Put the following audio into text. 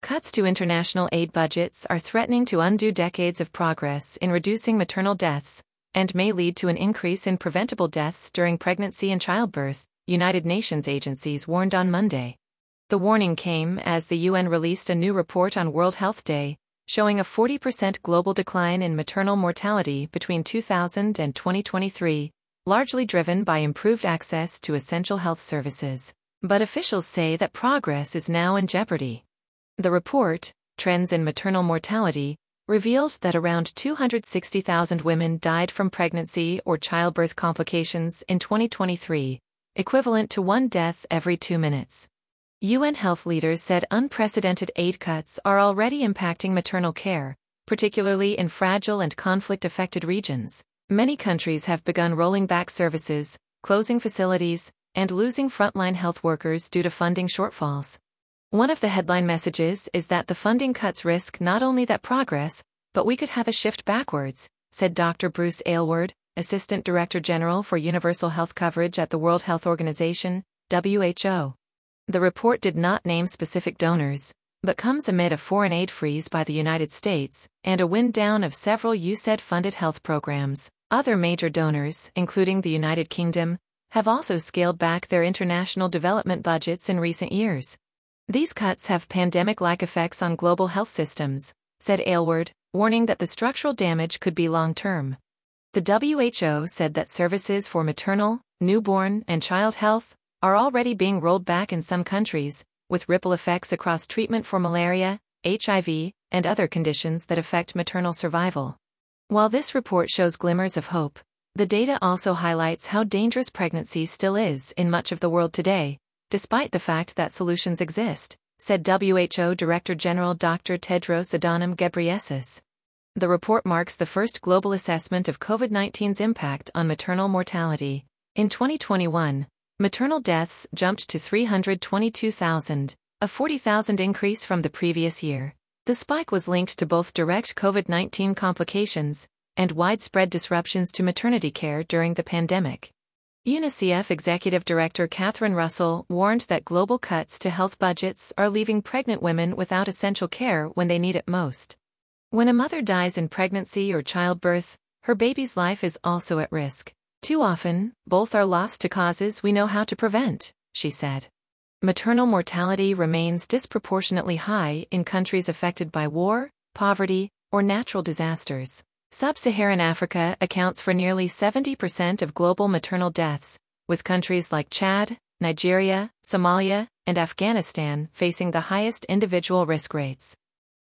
Cuts to international aid budgets are threatening to undo decades of progress in reducing maternal deaths and may lead to an increase in preventable deaths during pregnancy and childbirth, United Nations agencies warned on Monday. The warning came as the UN released a new report on World Health Day, showing a 40% global decline in maternal mortality between 2000 and 2023, largely driven by improved access to essential health services. But officials say that progress is now in jeopardy. The report, Trends in Maternal Mortality, revealed that around 260,000 women died from pregnancy or childbirth complications in 2023, equivalent to one death every 2 minutes. UN health leaders said unprecedented aid cuts are already impacting maternal care, particularly in fragile and conflict-affected regions. Many countries have begun rolling back services, closing facilities, and losing frontline health workers due to funding shortfalls. One of the headline messages is that the funding cuts risk not only that progress, but we could have a shift backwards, said Dr. Bruce Aylward, Assistant Director General for Universal Health Coverage at the World Health Organization, WHO. The report did not name specific donors, but comes amid a foreign aid freeze by the United States and a wind down of several USAID-funded health programs. Other major donors, including the United Kingdom, have also scaled back their international development budgets in recent years. These cuts have pandemic-like effects on global health systems, said Aylward, warning that the structural damage could be long-term. The WHO said that services for maternal, newborn, and child health are already being rolled back in some countries, with ripple effects across treatment for malaria, HIV, and other conditions that affect maternal survival. While this report shows glimmers of hope, the data also highlights how dangerous pregnancy still is in much of the world today, despite the fact that solutions exist, said WHO Director General Dr. Tedros Adhanom Ghebreyesus. The report marks the first global assessment of COVID-19's impact on maternal mortality. In 2021, maternal deaths jumped to 322,000, a 40,000 increase from the previous year. The spike was linked to both direct COVID-19 complications and widespread disruptions to maternity care during the pandemic. UNICEF Executive Director Catherine Russell warned that global cuts to health budgets are leaving pregnant women without essential care when they need it most. When a mother dies in pregnancy or childbirth, her baby's life is also at risk. Too often, both are lost to causes we know how to prevent, she said. Maternal mortality remains disproportionately high in countries affected by war, poverty, or natural disasters. Sub-Saharan Africa accounts for nearly 70% of global maternal deaths, with countries like Chad, Nigeria, Somalia, and Afghanistan facing the highest individual risk rates.